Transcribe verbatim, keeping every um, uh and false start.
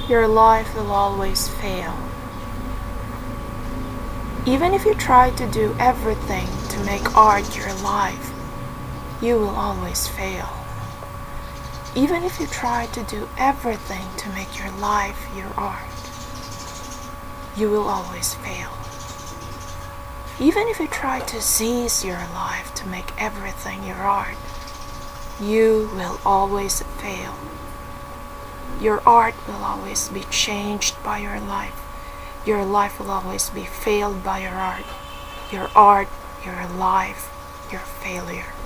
your life will always fail. Even if you try to do everything to make art your life, you will always fail. Even if you try to do everything to make your life your art, you will always fail. Even if you try to seize your life to make everything your art, you will always fail. Your art will always be changed by your life. Your life will always be failed by your art. Your art, your life, your failure.